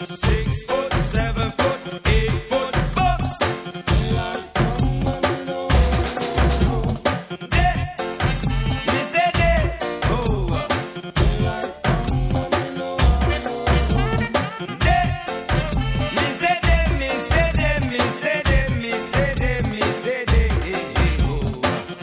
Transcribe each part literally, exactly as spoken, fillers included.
Six foot, seven foot, eight foot bucks. Day, me say day, oh. Day, me say day, me say day, me say day, me say day, me say day, oh.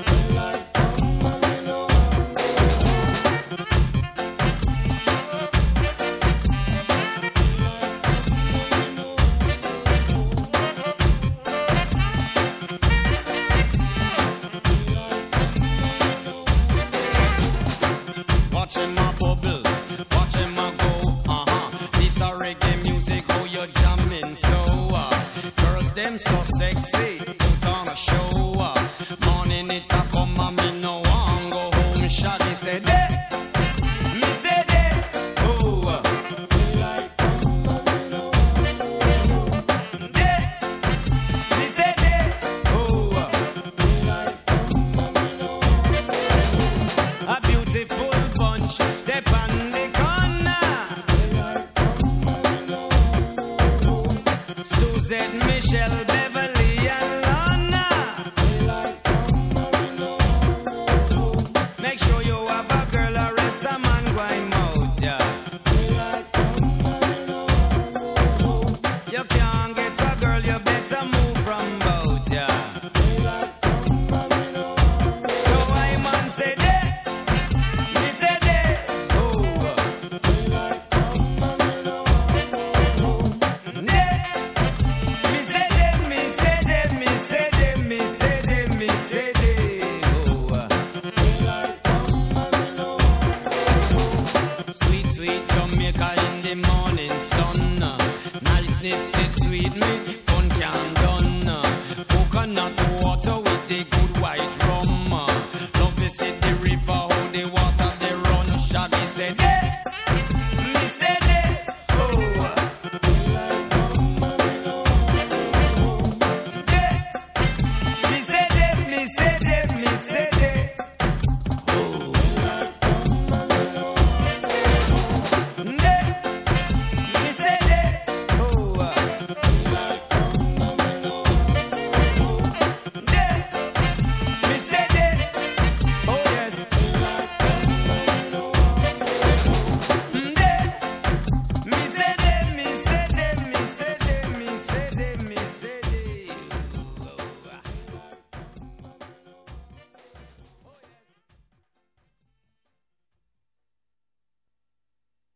Watching my bubble, watching my go, uh-huh. This a reggae music, how you jamming so, uh. Girls them so sexy, put on a show, uh. Morning it a come and me no want go home. Shaggy said, hey, me say hey, oh, uh. Hey, me say hey, oh, uh. A beautiful bunch, step on the corner. Suzette, Michelle, Beverly, and Lana. Make sure you have a girl or else a man going mouth, yeah. You can't get a girl, you better move from bout, yeah. So I man say that, me say that, oh. That, me say that, me say that, me say that, me say that, me say that, oh. Sweet, sweet Jamaica in the morning sun, niceness